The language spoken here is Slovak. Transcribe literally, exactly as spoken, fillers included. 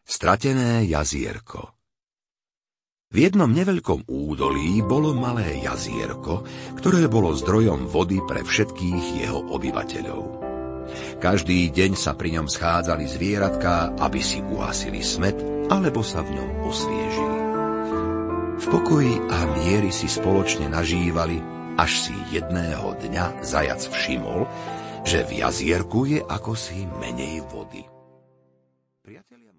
Stratené jazierko. V jednom neveľkom údolí bolo malé jazierko, ktoré bolo zdrojom vody pre všetkých jeho obyvateľov. Každý deň sa pri ňom schádzali zvieratká, aby si uhasili smäd, alebo sa v ňom osviežili. V pokoji a mieri si spoločne nažívali, až si jedného dňa zajac všimol, že v jazierku je akosi menej vody. Priatelia